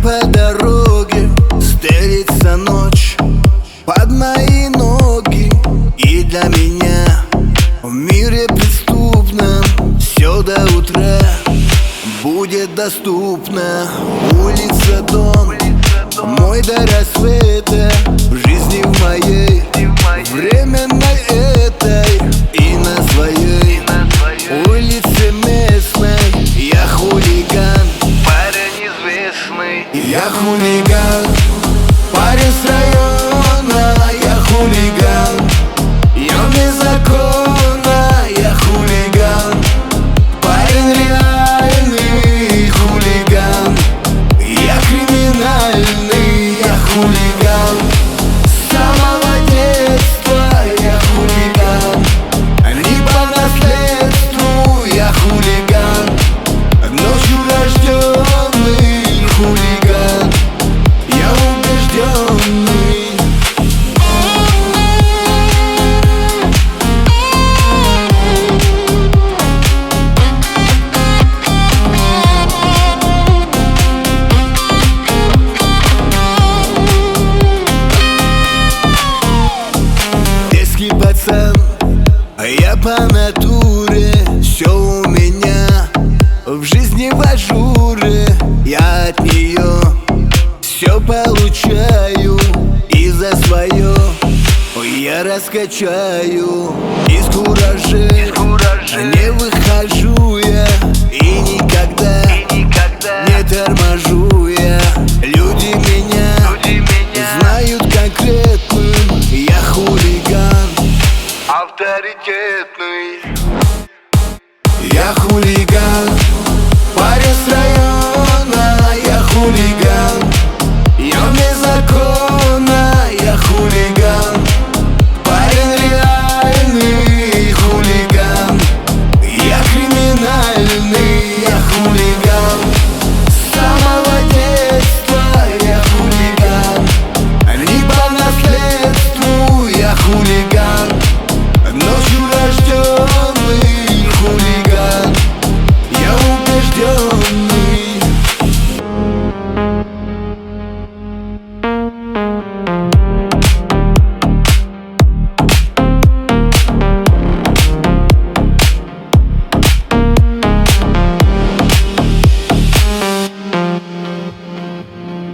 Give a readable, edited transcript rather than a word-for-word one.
по дороге стелится ночь под мои ноги, и для меня в мире преступном все до утра будет доступно. Улица, дом мой до рассвета, в жизни в моей временной этой и на своей улице местной. Я хулиган, парень известный. Я хулиган, парень с района. Я хулиган, я без закона. Я хулиган, парень реальный хулиган. Я криминальный, я хулиган. С самого детства я хулиган, не по наследству я хулиган. Ночью рожденный хулиган, я убежденный. Детский пацан, я по натуре, все у меня в жизни в ажуре. Я от нее все получаю, и за свое я раскачаю. Из куража не выхожу я, и никогда не торможу я. Люди меня знают конкретным, я хулиган авторитетный. Я хулиган, парень с района. Я хулиган.